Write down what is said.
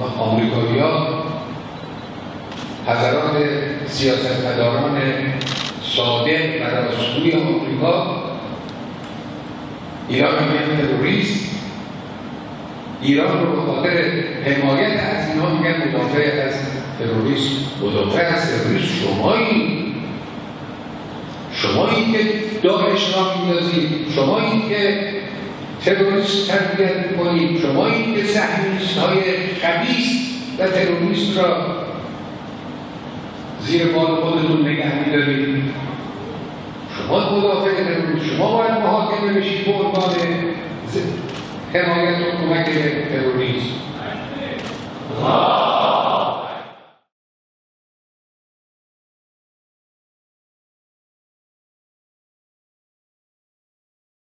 آمریکایی‌ها حضرات سیاستمداران صادق و راستگوی آمریکا ایران رو میگن تروریست، ایران رو به خاطر حمایت از اینا میگن مدافع از تروریست. مدافع از تروریست شمایی که داعش را می‌اندازید، شمایی که تروریست تربیت می‌کنید، شمایی که صهیونیست‌های خبیث و تروریست را زیر بال خودتون نگه می‌دارید. شما مدافع تروریست، شما باید محاکمه بشید به عنوان حمایت و کمک تروریست.